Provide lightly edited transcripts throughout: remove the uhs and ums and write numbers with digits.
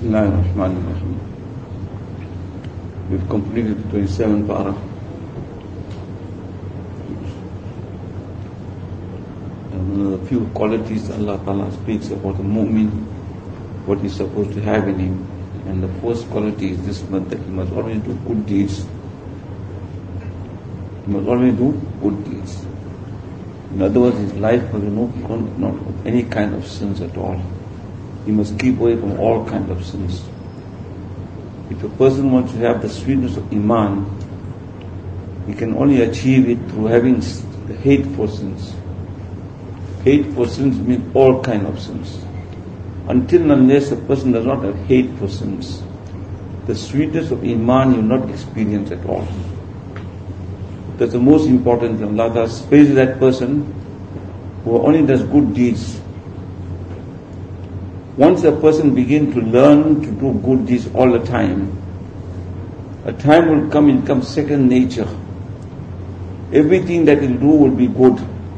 Bismillahirrahmanirrahim. We've completed the 27th para. And a few qualities Allah Ta'ala speaks about the mu'min, what he's supposed to have in him. And the first quality is this one, that he must always do good deeds. He must always do good deeds. In other words, his life must be not any kind of sins at all. He must keep away from all kinds of sins. If a person wants to have the sweetness of Iman, he can only achieve it through having the hate for sins. Hate for sins means all kinds of sins. Until and unless a person does not have hate for sins, the sweetness of Iman you will not experience at all. That's the most important thing. Allah praises that person who only does good deeds. Once a person begins to learn to do good deeds all the time, a time will come, it becomes second nature. Everything that he'll do will be good.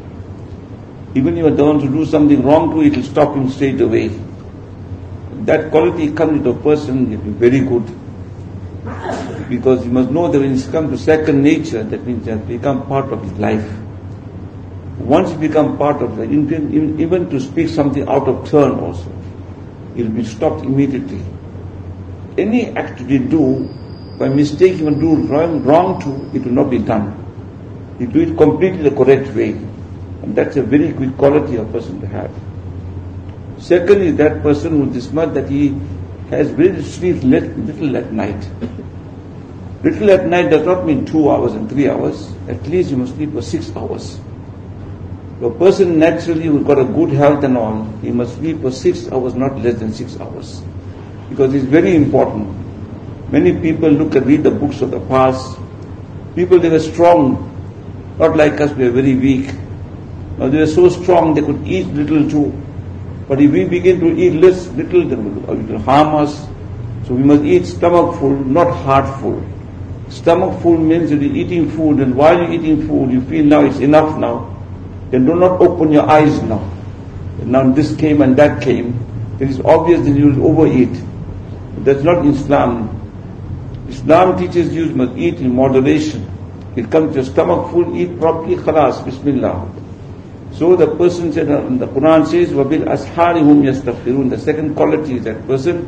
Even if he wants to do something wrong to it will stop him straight away. That quality comes with a person, it will be very good. Because you must know that when it comes to second nature, that means it has become part of his life. Once it becomes part of it, even to speak something out of turn also, it will be stopped immediately. Any act you do, by mistake you will do wrong to, it will not be done. You do it completely the correct way. And that's a very good quality of a person to have. Secondly, that person with this much that he has very sleep little at night. Little at night does not mean 2 hours and 3 hours. At least you must sleep for 6 hours. A person naturally who's got a good health and all, he must sleep for 6 hours, not less than 6 hours. Because it's very important. Many people read the books of the past. People, they were strong. Not like us, we are very weak. Now they were so strong, they could eat little too. But if we begin to eat little, then it will harm us. So we must eat stomach full, not heart full. Stomach full means that you're eating food, and while you're eating food, you feel now it's enough now. Then do not open your eyes now. And now this came and that came. It is obvious that you will overeat. But that's not Islam. Islam teaches you must eat in moderation. It comes to your stomach full, eat properly, khalas, bismillah. So the person said, the Quran says, وَبِالْ أَسْحَارِ هُمْ يَسْتَغْفِرُونَ. The second quality is that person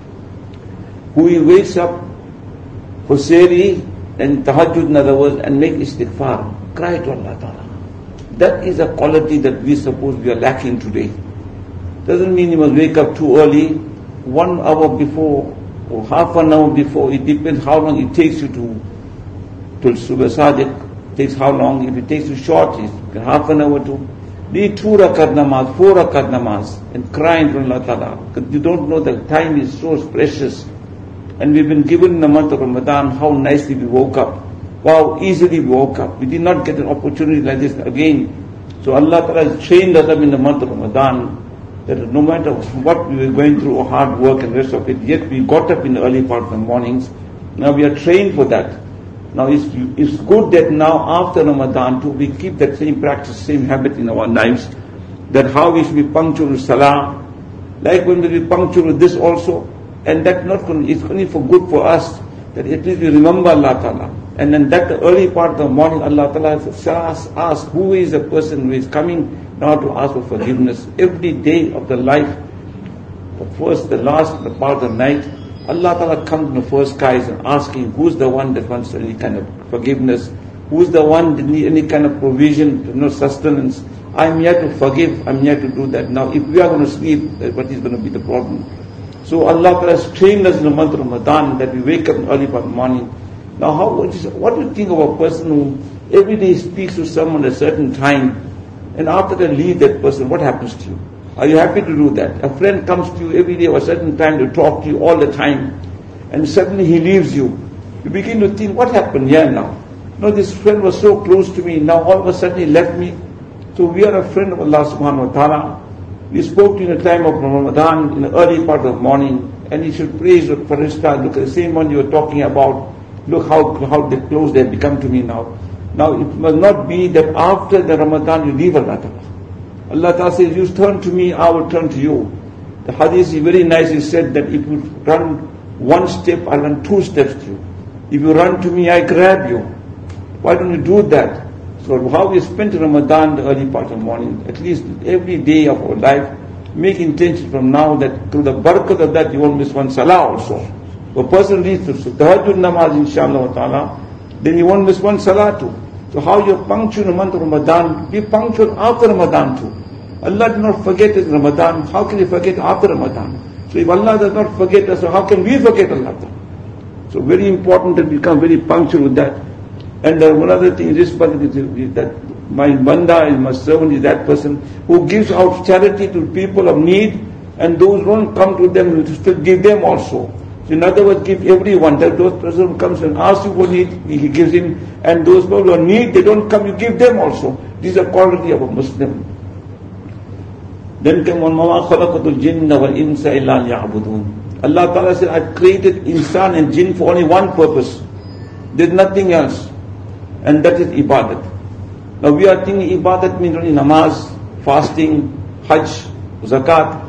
who he wakes up for sehri and tahajjud in other words and make istighfar, cry to Allah Ta'ala. That is a quality that we suppose we are lacking today. Doesn't mean you must wake up too early, 1 hour before or half an hour before. It depends how long it takes you to Subh Sadiq. Takes how long? If it takes you short, it's half an hour to read 2 rakat namaz, 4 rakat namaz, and crying to Allah Ta'ala. Because you don't know the time is so precious. And we've been given in the month of Ramadan how nicely we woke up. Wow, easily we woke up. We did not get an opportunity like this again. So Allah Ta'ala has trained us up in the month of Ramadan that no matter what we were going through, hard work and rest of it, yet we got up in the early part of the mornings. Now we are trained for that. Now it's good that now after Ramadan too, we keep that same practice, same habit in our lives, that how we should be punctual with Salah, like when we be punctual with this also, and that it's only for good for us, that at least we remember Allah Ta'ala. And then that the early part of the morning, Allah Ta'ala asks, who is the person who is coming now to ask for forgiveness? Every day of the life, the first, the last, the part of the night, Allah Ta'ala comes in the first skies and asking, who's the one that wants any kind of forgiveness? Who's the one that needs any kind of provision, sustenance? I'm here to forgive, I'm here to do that. Now if we are going to sleep, what is going to be the problem? So Allah Ta'ala has trained us in the month of Ramadan that we wake up in early part of the morning. Now what do you think of a person who every day speaks to someone at a certain time, and after they leave that person, what happens to you? Are you happy to do that? A friend comes to you every day at a certain time to talk to you all the time, and suddenly he leaves you. You begin to think, what happened here now? No, this friend was so close to me, now all of a sudden he left me. So we are a friend of Allah Subhanahu Wa Ta'ala. We spoke to you in the time of Ramadan, in the early part of the morning, and you should praise the Farishta. Look at the same one you were talking about. Look how close they have become to me now. Now it must not be that after the Ramadan you leave Allah Ta'ala. Allah Ta'ala says, you turn to me, I will turn to you. The hadith is very nice. He said that if you run one step, I run 2 steps to you. If you run to me, I grab you. Why don't you do that? So how we spend Ramadan, the early part of the morning, at least every day of our life, make intention from now that through the barakat of that you won't miss one salah also. If a person reads the tahajjud namaz, inshallah ta'ala, then you won't miss one salah too. So how you're punctual in the month of Ramadan, be punctual after Ramadan too. Allah did not forget in Ramadan, how can He forget after Ramadan? So if Allah does not forget us, so how can we forget Allah? So very important that we become very punctual with that. And one other thing is that my banda is my servant is that person who gives out charity to people of need, and those who don't come to them, you still give them also. So in other words, give everyone. That those person who comes and asks you for need, he gives him, and those people who are need, they don't come, you give them also. This is a quality of a Muslim. Then came on Mama khalaqatul jinna wal insa illa liya'budun. Allah Ta'ala said, I've created insan and jinn for only one purpose. There's nothing else. And that is ibadat. Now we are thinking ibadat means only namaz, fasting, hajj, zakat.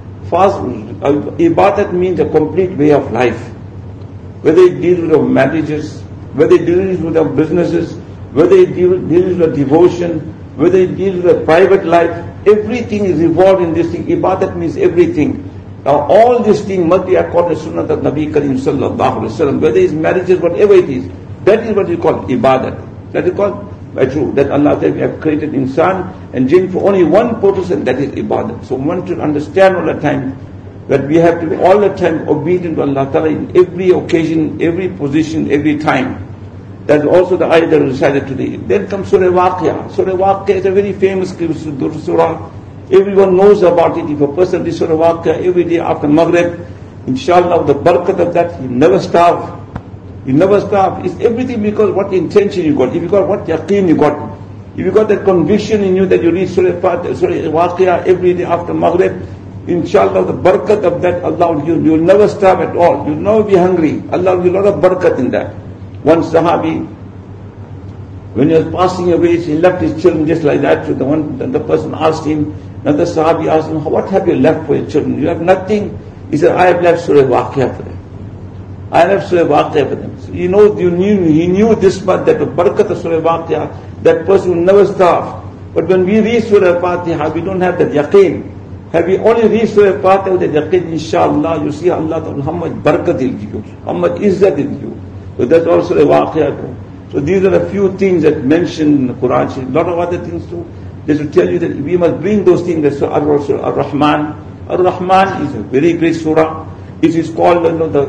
Ibadat means a complete way of life. Whether it deals with our marriages, whether it deals with our businesses, whether it deals with devotion, whether it deals with a private life, everything is involved in this thing. Ibadat means everything. Now all these things must be according to Sunnah of Nabi Kareem sallallahu alaihi wasallam. Whether it's marriages, whatever it is, that is what we call ibadat. That is called by true. That Allah said we have created insan and jinn for only one purpose, and that is ibadat. So one should understand all the time that we have to be all the time obedient to Allah Ta'ala in every occasion, every position, every time. That's also the ayah that was recited today. Then comes Surah Waqia. Surah Waqia is a very famous surah. Everyone knows about it. If a person reads Surah Waqia every day after Maghrib, inshallah, the barakat of that, you never starve. You never starve. It's everything because what intention you got. If you got what yaqeen you got. If you got that conviction in you that you read Surah Waqia every day after Maghrib, inshallah, the barakat of that, Allah will give you. You will never starve at all. You will never be hungry. Allah will give a lot of barakat in that. One Sahabi, when he was passing away, he left his children just like that. So the person asked him, another Sahabi asked him, what have you left for your children? You have nothing. He said, I have left Surah Waqia for them. I left Surah Waqia for them. So he knew this much, that the barakat of Surah Waqia, that person will never starve. But when we read Surah Fatiha, we don't have that yaqeen. Have we only read Surah Fatiha with that yaqeen, inshallah, you see Allah, how much barakat He'll give you, how much izzat He'll give you. So that's also a waqiyah. So these are a few things that mentioned in the Quran. A lot of other things too. They should tell you that we must bring those things. That's Ar-Rahman. Ar-Rahman is a very great surah. It is called,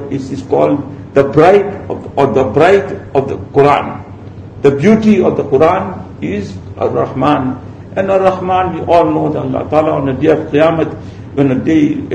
the bride of the Quran. The beauty of the Quran is Ar-Rahman. And Ar-Rahman, we all know that Allah Ta'ala on the day of Qiyamah, when the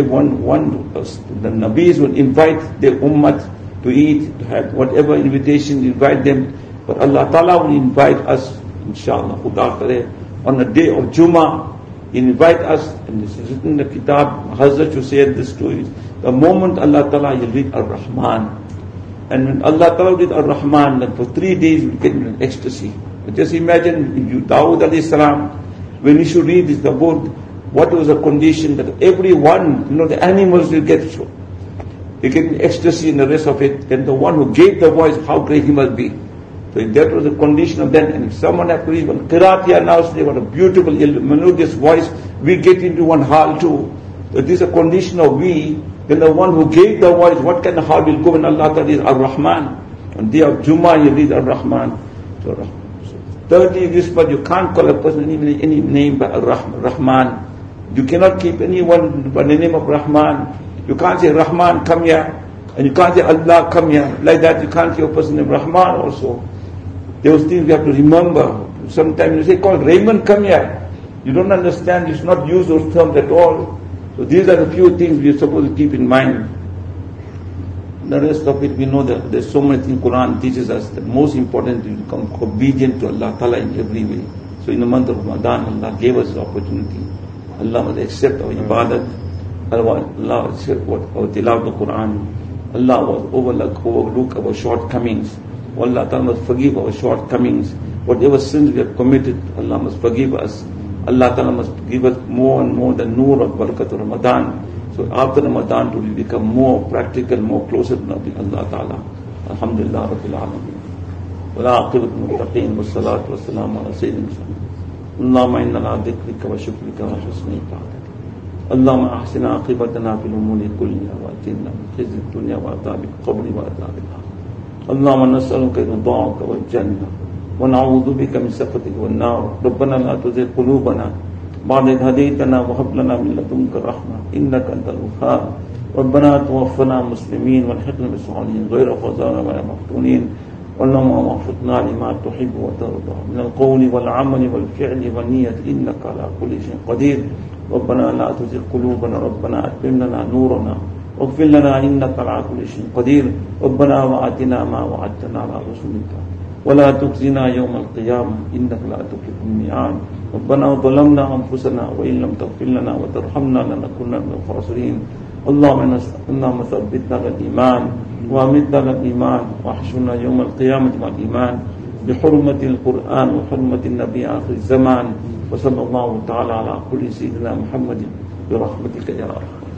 Nabis will invite their ummah to eat, to have whatever invitation, invite them. But Allah Ta'ala will invite us, inshallah, on the day of Jummah, invite us, and this is written in the Kitab, Hazrat who said this story. The moment Allah Ta'ala will read Ar-Rahman, and when Allah Ta'ala read Ar-Rahman, then for 3 days we get in an ecstasy. But just imagine, if you, Dawud alayhi salam, when he should read this, the book, what was the condition that everyone, the animals will get so. They get in ecstasy in the rest of it. Then the one who gave the voice, how great he must be. So that was the condition of that. And if someone has to read one Qiraat now, say what a beautiful, melodious voice, we get into one hall too. So this is a condition of we. Then the one who gave the voice, what kind of hall will go when Allah Ta'ala is Ar-Rahman? On the day of Jummah, you read Ar-Rahman. So, thirdly, this part, you can't call a person any name by Ar-Rahman. You cannot keep anyone by the name of Rahman. You can't say Rahman, come here. And you can't say Allah, come here. Like that, you can't say a person named Rahman also. Those things you have to remember. Sometimes you say, call Raymond, come here. You don't understand, you should not use those terms at all. So these are the few things we are supposed to keep in mind. The rest of it, we know that there's so many things Quran teaches us that most important is to become obedient to Allah Ta'ala in every way. So in the month of Ramadan, Allah gave us the opportunity. Allah must accept our ibadat. Allah accept our tilawat the Quran. Allah was overlook our shortcomings. Allah Ta'ala must forgive our shortcomings. Whatever sins we have committed, Allah must forgive us. Allah Ta'ala must give us more and more the nur of barakat of Ramadan. So after Ramadan, we become more practical, more closer to Allah Ta'ala. Alhamdulillah Rabbil Alameen. والعاقبة للمتقين والصلاة والسلام على سيدنا محمد. اللهم إنا على ذكرك وشكرك وحسن عبادتك. اللهم أحسن عاقبتنا في الأمور كلها وأجرنا من خزي الدنيا وعذاب القبر وعذاب الآخرة. اللهم نسألك رضاك والجنة ونعوذ بك من سخطك والنار. ربنا لا تزغ قلوبنا بعد إذ هديتنا وهب لنا من لدنك الرحمة إنك أنت الوهاب. ربنا توفنا مسلمين والحقنا بالصالحين غير خزايا ولا مفتونين. اللهم وفقنا لما تحب وترضى من القول والعمل والفعل والنية إنك على كل شيء قدير. ربنا لا تزغ قلوبنا ربنا أتمم لنا نورنا واغفر لنا إنك على كل شيء قدير. ربنا وآتنا ما وعدتنا على رسلك ولا تخزنا يوم القيامة إنك لا تخلف الميعاد. ربنا ظلمنا أنفسنا وإن لم تغفر لنا وترحمنا لنكونن من الخاسرين. اللهم ثبتنا بالإيمان وأمتنا بالإيمان واحشرنا يوم القيامة مع الإيمان بحرمة القرآن وحرمة النبي آخر الزمان. وصلى الله تعالى على كل سيدنا محمد برحمتك يا رب.